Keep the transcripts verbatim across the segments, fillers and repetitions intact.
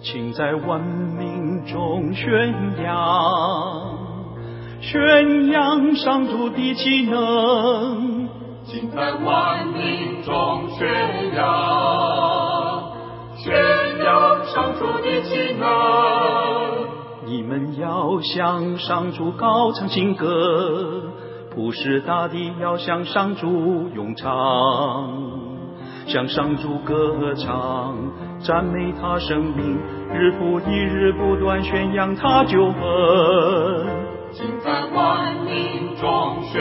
请在万民中宣扬，宣扬上主的奇能。 请在万民中宣扬，宣扬上主的奇能。 你们要向上主高唱新歌，普世大地要向上主咏唱，向上主歌唱，赞美他生命，日复一日不断宣扬他救恩。 请在万民中宣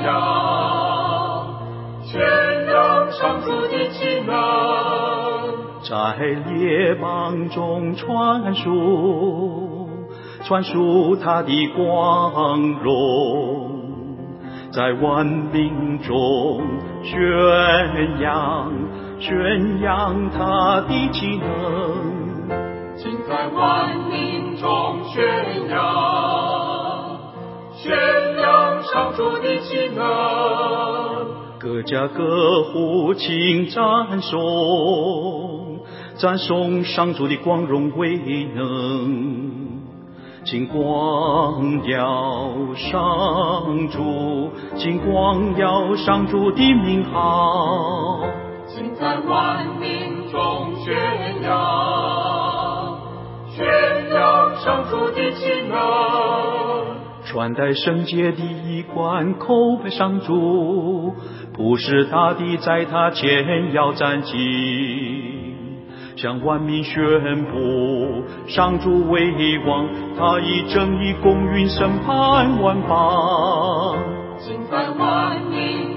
扬，宣扬上主的奇能。 在列邦中传述，传述他的光荣，在万民中宣扬，宣扬他的奇能。 请在万民中宣扬，宣扬上主的奇能。 各家各户请赞颂，赞颂上主的光荣威能，请光耀上主，请光耀上主的名号。 请在万民中宣扬，宣扬上主的奇能。 穿戴圣洁的衣冠，叩拜上主，普世大地在他前要站紧，向万民宣布上主为王，他以正义公允审判万邦。 请在万民